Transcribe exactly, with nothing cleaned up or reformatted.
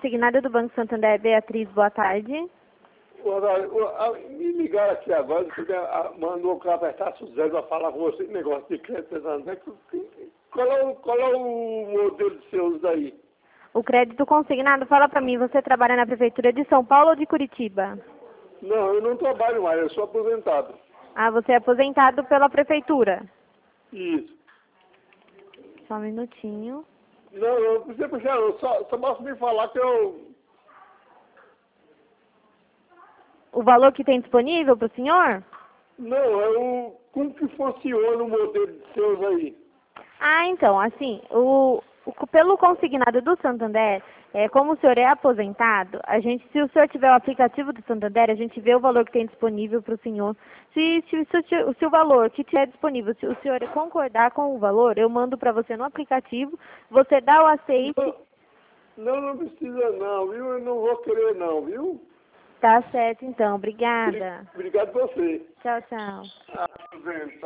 consignada do Banco Santander, Beatriz, boa tarde. Olha, me ligaram aqui agora, porque mandou que eu apertasse o zero para falar com você, negócio de crédito. Qual é o, qual é o modelo de seus daí? O crédito consignado, fala pra mim, você trabalha na Prefeitura de São Paulo ou de Curitiba? Não, eu não trabalho mais, eu sou aposentado. Ah, você é aposentado pela Prefeitura? Isso. Só um minutinho. Não, eu não precisa puxar, eu só, só posso me falar que eu... O valor que tem disponível para o senhor? Não, é o... Como que funciona o modelo de seus aí? Ah, então, assim, o, o, pelo consignado do Santander, é, como o senhor é aposentado, a gente, se o senhor tiver o aplicativo do Santander, a gente vê o valor que tem disponível para o senhor. Se, se, se, se o valor que tiver disponível, se o senhor concordar com o valor, eu mando para você no aplicativo, você dá o aceite. Não, não, não precisa não, viu? Eu não vou querer não, viu? Tá certo, então. Obrigada. Obrigado a você. Tchau, tchau. Ah,